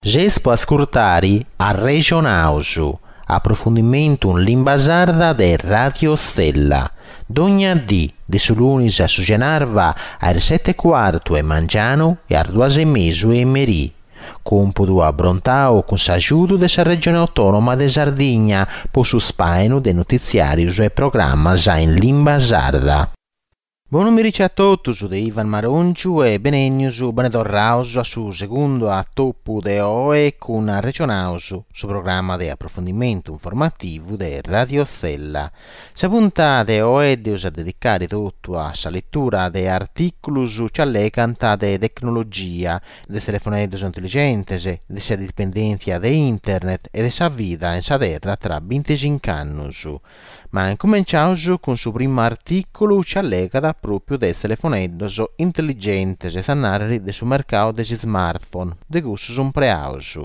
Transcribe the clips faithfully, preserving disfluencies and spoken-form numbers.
Jes può ascoltare a Regionausu, approfondimento in lingua sarda de Radio Stella. D'ogni dì, di su lunis a su genarva, alle sette e quarto e mangiano e alle due e mezzo e merì. Compodo a Brontao con s'aiuto della regione autonoma de Sardegna, po su spaino de notiziarius e programma già in lingua sarda. Buon pomeriggio a tutti, su de Ivan Marongiu e benegnusu, benedorrausu su secondo a toppu de oe con regionausu, su programma de approfondimento informativo de Radio Stella. Sa puntata de oe deus a dedicare tutto a sa lettura de articulus ci allecanta de tecnologia, de telefoneddos intelligentes, de sa dipendenza de internet e de sa vita in sa terra tra venticinque annus. Ma incominciamo con su primo articolo ci allega proprio des telefoneddos intelligentes e sanari de su mercato de smartphone, de gustus un preausu.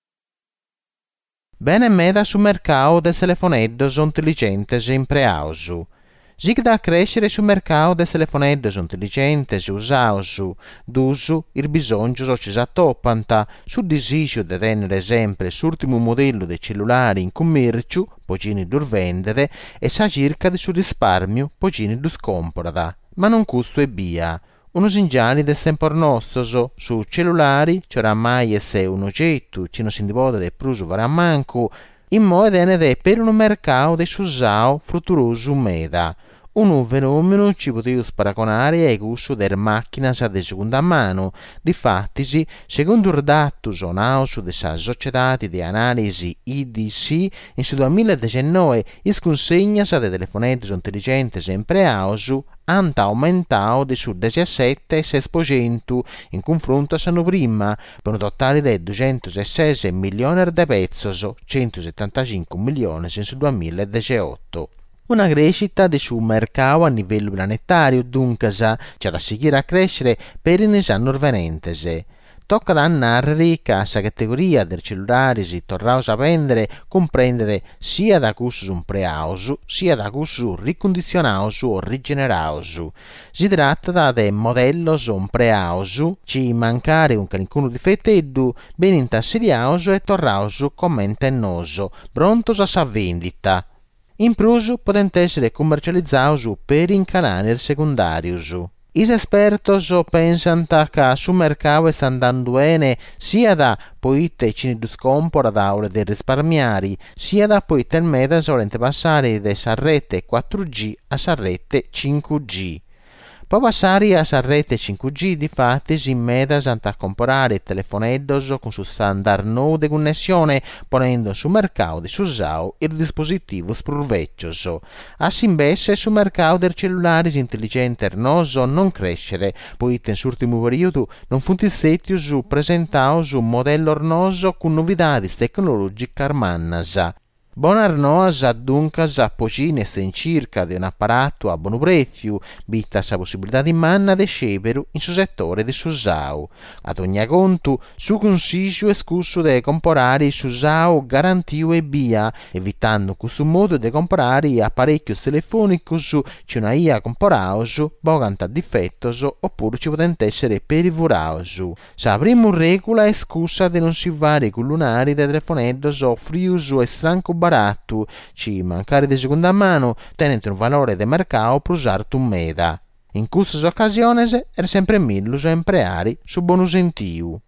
Bene meda su mercato des telefoneddos intelligentes in preausu. Sig da crescere sul mercato des telefoneddos intelligentes usausu, d'uso il bisogno ci s'attoppanta, sul desiderio di tenere sempre l'ultimo modello di cellulari in commercio, pogini dur vendere, e sa circa di sul risparmio, pogini dur scomprada, ma non custo e via. Uno singiali del tempor nostro, su cellulari, c'era mai essere un oggetto, ci non si indivoda del pruso varammanco, in modo de per un mercato de susao frutturoso meda. Un fenomeno ci poteva paragonare ai gusti delle macchine di seconda mano. Difatti, secondo i dati sonausu della società di analisi I D C, in duemiladiciannove le consegne dei telefonettos intelligenti in preausu hanno aumentato di sul diciassette virgola sei per cento in confronto all'anno prima, per un totale di duecentosei milioni di pesos, centosettantacinque milioni nel duemiladiciotto. Una crescita del suo mercato a livello planetario, dunque, c'è da seguire a crescere per i anni venenti. Tocca da narrare che questa categoria del cellulare si torrà a vendere comprende sia da gusto un preausu, sia da gusto ricondizionausu o rigenerausu. Si tratta da de modello un preausu, ci mancare un qualcuno difetto, ben intasseriausu e torrausu commenta ennoso, pronto a sa vendita. In plus, possono essere commercializzati per in canali secondari. I esperti pensano che sul mercato sta andando bene sia da poite ci ne scompora da ore di risparmiare, sia da poite il meta volente passare da sa rete quattro G a sa rete cinque G. Poi passare a sa rete cinque G, difatti si meda a comprare telefoneddos con su standard nuovo di connessione, ponendo sul mercato di susao il dispositivo sprovvecchioso. Assi invece sul mercato del cellulare intelligente ernoso non crescere, poiché in l'ultimo periodo non fu stati su presentato su un modello ernoso con novità tecnologiche armannasa. Bonarnosa dunque a pocine in circa di un apparato a buon prezzo, bitta sa possibilità di manna de scevero in su settore di susau. Ad ogni conto, su consiglio è scusso di comprare susau garantio e via, evitando questo modo di comprare apparecchi telefonici su ci una ia comporausu, boganta difettoso oppure ci potendo essere perivurausu. Sa prima regola è scusa di non si vari con lunari dei telefoneddos o friusu e stranco baratto, ci mancare di seconda mano, tenendo un valore di mercato per usare un meda. In queste occasioni è sempre meglio impreare su buon usentiu.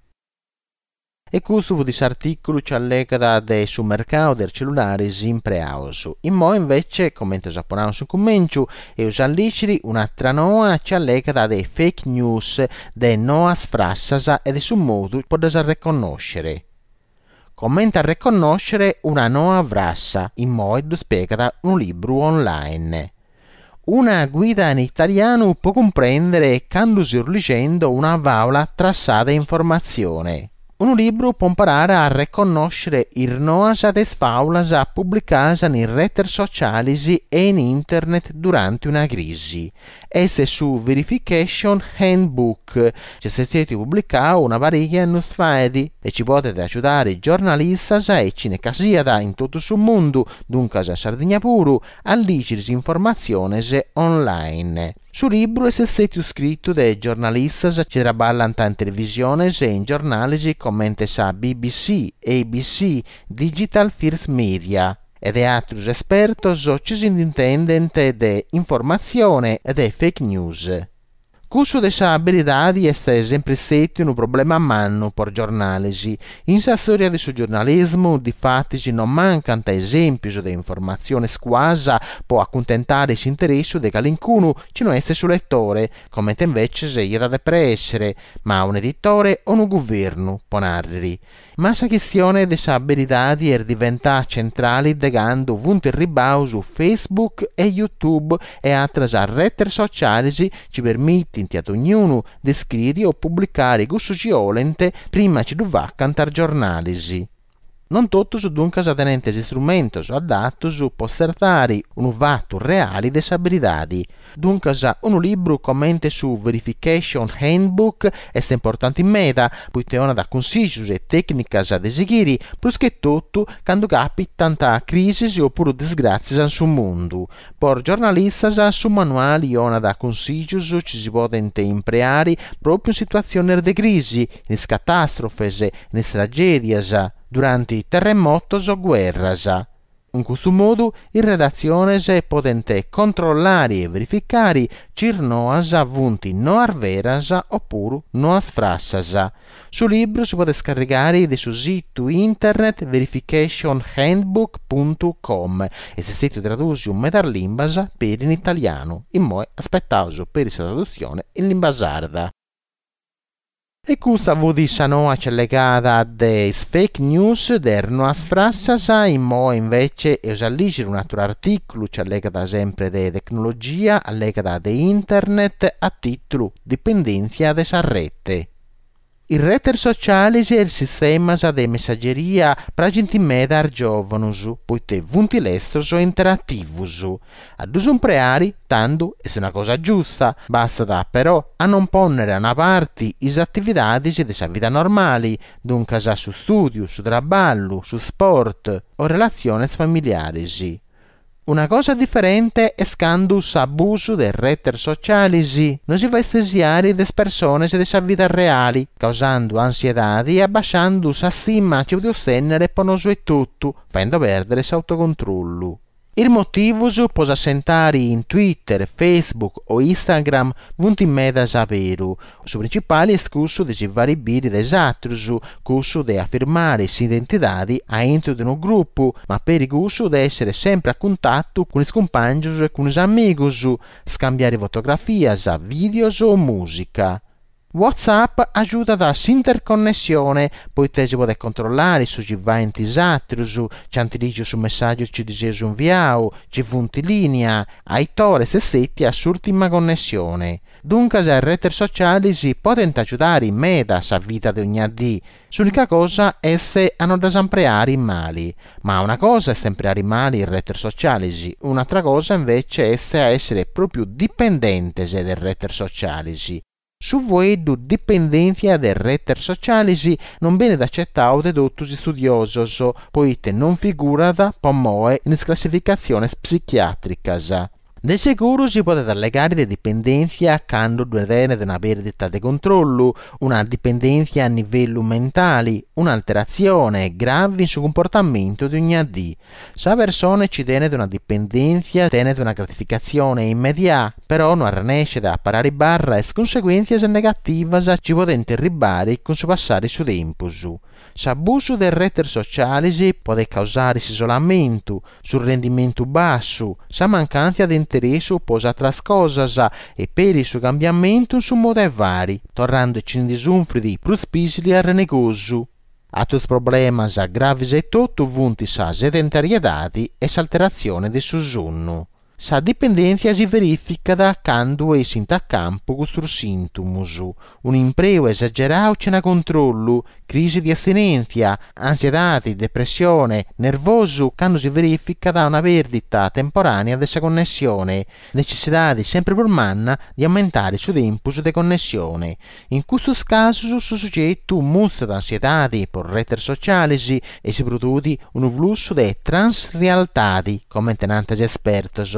E questo fu disarticolo ci allega del sul mercato del cellulare in preausu. In mo invece, come giapponano sul commento, e usall'iciri un'altra noa ci allega dei fake news, de noas frassas e del suo modo per riconoscere. Commenta a riconoscere una nuova frase in modo spiegata un libro online. Una guida in italiano può comprendere quando si sta leggendo una favola trassata informazione. Un libro può imparare a riconoscere il noas des faulas pubblicate in reti sociali e in internet durante una crisi. Esse su Verification Handbook, che è stata pubblicata una parecchia anni fa e ci potete aiutare i giornalisti e cinecasiata in tutto il mondo, dunque a Sardegna pure, a leggere informazioni online. Su libro è stato scritto da giornalisti che lavorano in televisione e in giornali come sa B B C, A B C, Digital First Media e di altri esperti che si intendono di informazione e di fake news. Questo delle abilità è sempre stato un problema a mano per i giornalisti. In sa storia del giornalismo, di fatti, non mancano esempi di informazione squasa può accontentare l'interesse di qualcuno che non è suo lettore, come invece se gli deve essere, ma un editore o un governo può narrare. Ma questa questione delle abilità è diventata centrale degando ovunque il ribau su Facebook e YouTube e altre reti sociali ci permettono ad ognuno di scrivere o pubblicare gusto ci volente prima ci doveva cantare giornali. Non tutti sono dunque esattamente strumenti adatti per postertare un fatto reale di abilità. Dunque, un libro commenta su Verification Handbook è importante in meta, poiché è una da consigli e tecniche da seguire, plus che tutto quando capita tanta crisi oppure disgrazia sul mondo. Per giornalisti, su manuali è una da consigli ci si può impreare proprio in situazioni di crisi, in catastrofi, in tragedie, durante i terremoti o guerre. In questo modo, in redazione si potete controllare e verificare cirnoas avunti no arveras oppure no asfrassas. Sul libro si può scaricare da sul sito internet verification handbook punto com e se siete tradotto in medarlimbas per in italiano. In mo aspettavo per la traduzione in lingua sarda. E questa vodissano legata a dei fake news derno a sfrassasa in mo invece è usare un altro articolo che allega sempre di tecnologia, allega di internet a titolo dipendenza della rete. I reti sociali è il sistema di messaggeria praticamente ar giovanus, poiché vunti l'estros o interattivus. Ad un preari, tanto è una cosa giusta, basta da però a non ponere a una parte le attività della vita normali, dunque su studio, su traballo, su sport o relazioni familiari. Una cosa differente è quando l'abuso dei reti sociali non si va a estesiare delle persone della vita reale, causando ansietà e abbassando la stima che può ottenere per non e tutto, facendo perdere l'autocontrollo. Il motivo può assentare in Twitter, Facebook o Instagram vunt in meda saperu. Su principale escurso di vari biri desatrusu, curso di affirmare s'identità a entro di un gruppo, ma per il gusto di essere sempre a contatto con i compagni e con gli amici, scambiare fotografie, video o musica. WhatsApp aiuta da interconnessione, poiché si può controllare su chi va in tisatrio, su c'antiligio su messaggio ci dice un viao, ci funti linea, ai tore se setti a s'ultima connessione. Dunque, le reti sociali si possono aiutare in meta sa vita di ogni dì. L'unica cosa è se hanno da sempre i mali. Ma una cosa è sempre i mali in reti sociali, un'altra cosa invece è se essere proprio dipendente dalle reti sociali. Su voi du dipendenza del reti sociali non viene accettato da tutti gli studiosi, poiché non figura da pomoe in classificazioni psichiatriche. De sicuro si può allegare di dipendenza quando viene da una perdita di controllo, una dipendenza a livello mentale, un'alterazione grave sul comportamento di ogni dì. Se la persona ci tiene da una dipendenza, tiene da una gratificazione immediata, però non riesce da parare barra e conseguenze negative ci può interribare con su passare su tempo. L'abuso delle reti sociali può causare isolamento, sul rendimento basso, la mancanza di interesse può altre cose e per il suo cambiamento su modi vari, tornandoci in disunfridi più spicili al negozio. Altri problemi gravi e tutto vunti sa sedentarietà e s'alterazione del suo sonno. Sa dipendenza si verifica da quando è in campo con sintomi, un imprego esagerato c'è controllo, crisi di astinenza, ansietà, depressione, nervoso quando si verifica da una perdita temporanea della connessione, necessità di sempre più manna di aumentare il suo tempo di connessione. In questo caso il soggetto mostra ansietà per reti sociali e si produce un flusso di transrealtà, come tenante esperti.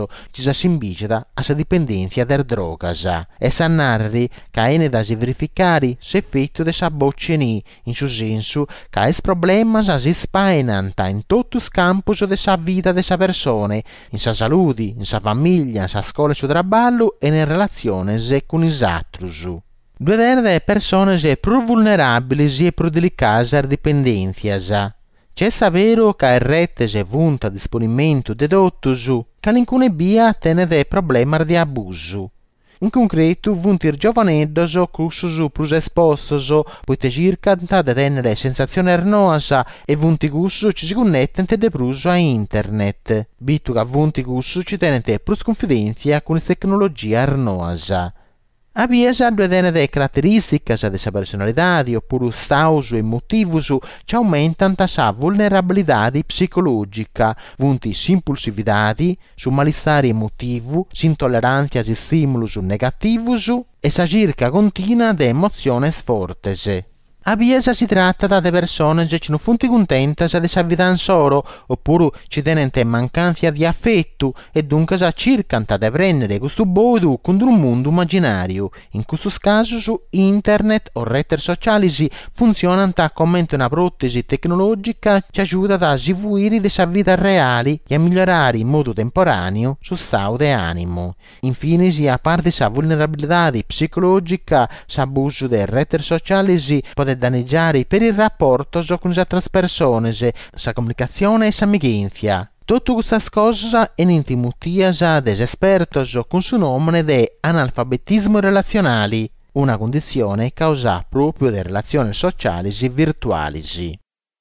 ci si invita a dipendenza der drogas e sannarri che è da si verificare s'effetto de sa bocceni, in su senso che il problema si spainanta in tutti i campi de sa vita de sa persone, in sa salute, in sa famiglia, in sa scuola e su traballo e nelle relazioni con i altri. Due delle persone più vulnerabili e più delicate alle dipendenze. C'è vero che il rete è vunta a disponimento di tutti, che alcune via tene dei problemi di abuso. In concreto, vunti i giovaneddos cussus plus espostos, poiché cercano di tenere sensazioni ernoasa e vunti cussus ci si connettono de pruso a internet. Bittu che vunti cussus ci tenete plus confidenza con la tecnologia ernoasa. Abbiesa due delle caratteristiche della personalità, oppure stauso e motivuso, che aumentano la vulnerabilità psicologica, vunti impulsività, su malessere emotivo, intolleranza a stimoli negativi e sa circa continua di emozioni forti. A Biesa si tratta di persone che non sono contente di vita solo, oppure ci tenen mancanza di affetto e dunque cercano di prendere questo bodo contro un mondo immaginario. In questo caso su internet o reti sociali funzionano come una protesi tecnologica che aiuta a sviluppare della vita reale e a migliorare in modo temporaneo il stato di animo. Infine, a parte la vulnerabilità psicologica, l'abuso delle reti sociali può danneggiare per il rapporto con le altre persone, la comunicazione e l'amicizia. Tutte queste cose sono intimutie degli esperti con il nome di analfabetismo relazionale, una condizione causata proprio dalle relazioni sociali virtuali.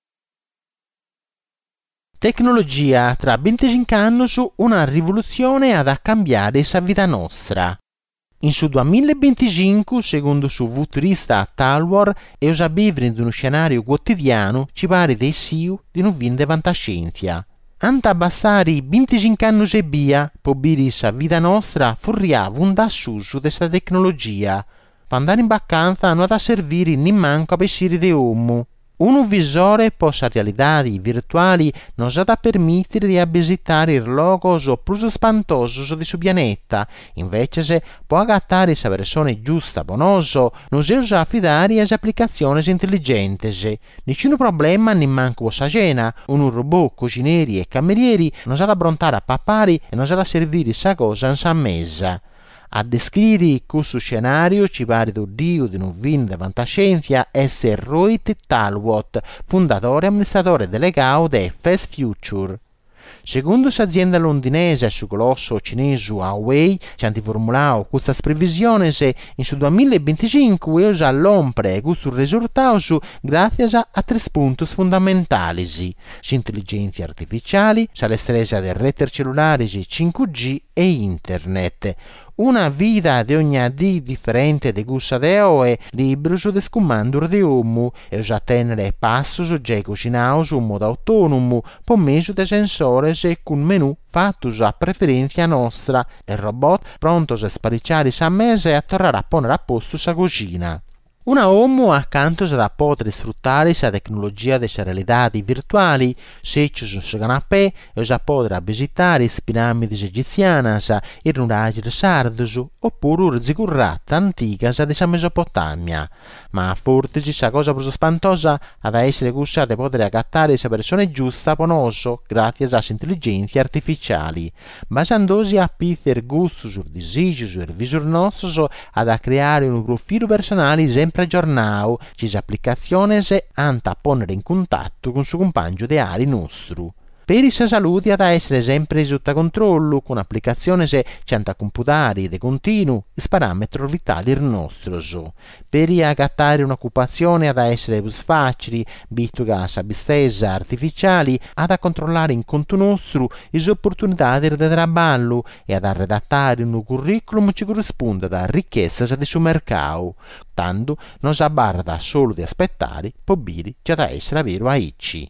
Tecnologia tra venticinque anni su una rivoluzione ad cambiare la vita nostra. In su duemilaventicinque, secondo il futurista Talwar, e usa vivere in uno scenario quotidiano ci pare dei siu di non vinde fantascienza. Anta abbassare venticinque anni e via, pobiri sa vita nostra furriava un dassuso desta tecnologia. Per andare in vacanza non da servire nemmanco a pensare di uomo. Un visore possa realidadi virtuali non sa da permettere di visitare il logo più spantoso di su pianeta, invece se può agattare la persona giusta bonoso, non si usa affidare alle applicazioni intelligenti. Nessun problema nemmanco sa cena, un robot cucinieri e camerieri non sa da brontare a papari e non sa da servire sa cosa in sa mesa. A descrivere questo scenario ci pare d'oddio di non vinde fantascienza essere Rohit Talwar, fondatore e amministratore delegato di Fast Future. Secondo l'azienda londinese e il colosso cinese Huawei, ci hanno formulato questa previsione se in duemilaventicinque usa l'ompre questo risultato grazie a tre punti fondamentali: l'intelligenza artificiale, la stresa delle reti cellulari cinque G e internet. Una vita di ogni dì differente di gusta de oe, libero su descomando di uomo, e usa tenere passo su già cucinato su un modo autonomo, per mezzo di sensori e con menù fatto a preferenza nostra, e il robot pronto a sparicciare sa mese e a tornare a ponere a posto sa cucina. Una uomo accanto da poter sfruttare la tecnologia delle realtà virtuali, se ci sono su canapè e sa poter visitare le piramidi egiziane, i nuraggi sardi oppure le zigurrate antiche della Mesopotamia. Ma forse questa cosa più spantosa ad essere questa di poter agattare le persone giuste ponoso grazie all'intelligenza artificiale, basandosi a Peter gusto sul disegno sul visor nostro ad creare un profilo personale sempre aggiornato, ci applicazioni anta a ponere in contatto con il suo compagno ideale nostro. Per la salute ad essere sempre sotto controllo con applicazioni se centa computare di continuo i parametri vitali il nostro. Per agattare un'occupazione ad essere più facile, visto che la bistesa artificiali ad controllare in conto nostro le opportunità di lavoro e ad redattare un curriculum che corrisponde alla richiesta del suo mercato. Tanto non si abbarda solo di aspettare, pobiri già da essere vero a icci.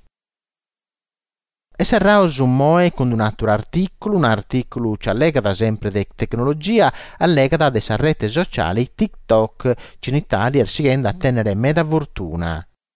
E sarà un moe con un altro articolo, un articolo che allega sempre di tecnologia, allega da delle reti sociali TikTok, che in Italia si rende a tenere meda fortuna.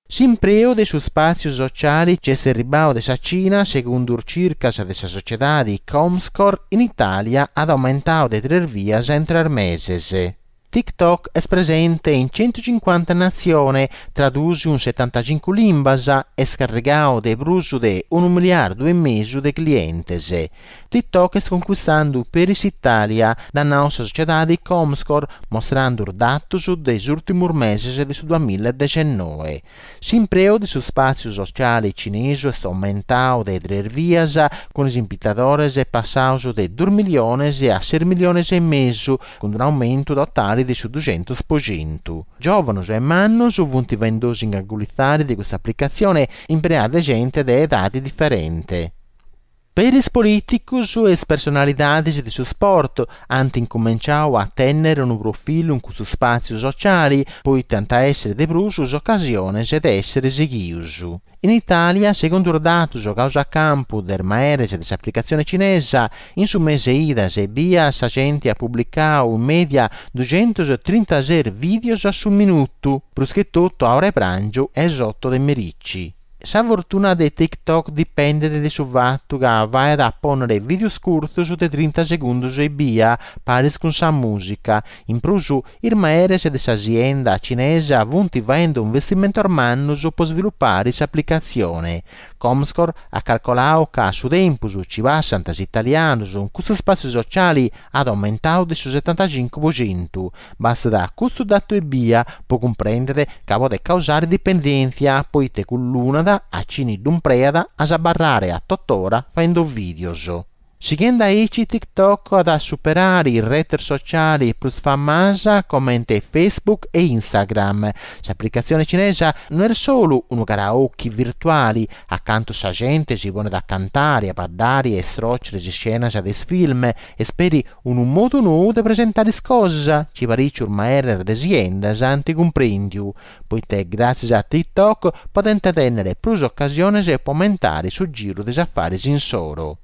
S'impreo de su spazi sociali c'è serribao de sa Cina, secondo circa de sa società di Comscore, in Italia ad aumentao de tre vias entrar meses. TikTok è presente in centocinquanta nazioni, traduce un settantacinque linguas e scarregao de brusu de un miliardo e mezzo de clientes. TikTok sta conquistando per Italia da nostra società di Comscore, mostrando datos dei ultimi mesi del duemiladiciannove. S'impreo di su spazio sociale cinese sta aumentando de tre vias, con i impitadores passando de due milioni a sei milioni e mezzo, con un aumento totale di su duecento per cento. Giovani e manno su vunti vendosi ingaggulizzare di questa applicazione impreate gente di età differenti. Per i politici e personalità di su sport hanno incominciato a tenere un profilo in questo spazio sociale, poi tenta essere de brusu occasioni ed essere seguiti. In Italia, secondo i dati giocato a campo del maere dell'applicazione cinese, in su mese ida e via sa gente ha pubblicato in media duecentotrentasei video su minuto, più tutto a ore pranzo e sotto dei mericci. Sa fortuna di TikTok dipende da su fatto che vai ad apponere video corti su trenta secondi e via, pari con sa musica. In più, il maere di azienda cinese ha avuto un investimento armano per sviluppare questa applicazione. Comscore ha calcolato che su tempo ci passano italiani in questo spazio sociale ad aumentato del settantacinque per cento. Basta da questo dato e via può comprendere che può causare dipendenza, poiché con l'una a cini d'un preda a sbarrare a tuttora facendo videos. Seguendo aici TikTok ad a superare i reti sociali più famosi come Facebook e Instagram. L'applicazione cinese non è solo un karaoke virtuale, accanto a gente si vuole da cantare, a parlare e stroccere di scene dei film e speri un modo nuovo di presentare cose, ci parisce ormai era d'azienda, anti comprendiu, poiché grazie a TikTok potete tenere più occasioni e aumentare sul giro degli affari in solo.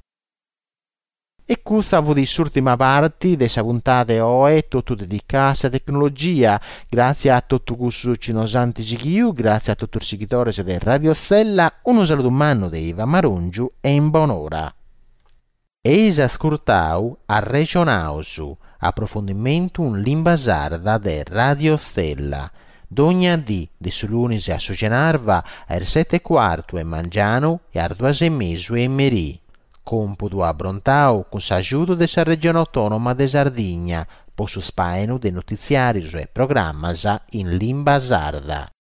E questa fu l'ultima parte della puntata di oggi, tutto dedicato alla tecnologia. Grazie a tutti questo ci nos anticipiu, grazie a tutti i seguitori di Radio Stella, un saluto umano di Iva Marungiu e in buon'ora. Eis ascoltau a Regionausu, approfondimento in lingua sarda di Radio Stella. Dogna di, di su lunedì a Sugenarva, alle sette e quarto e mangiano e alle due e mezzo e merì. Computo a Brontau con l'aiuto della regione autonoma di Sardegna, per su spaeno dei notiziari e programmi in lingua sarda.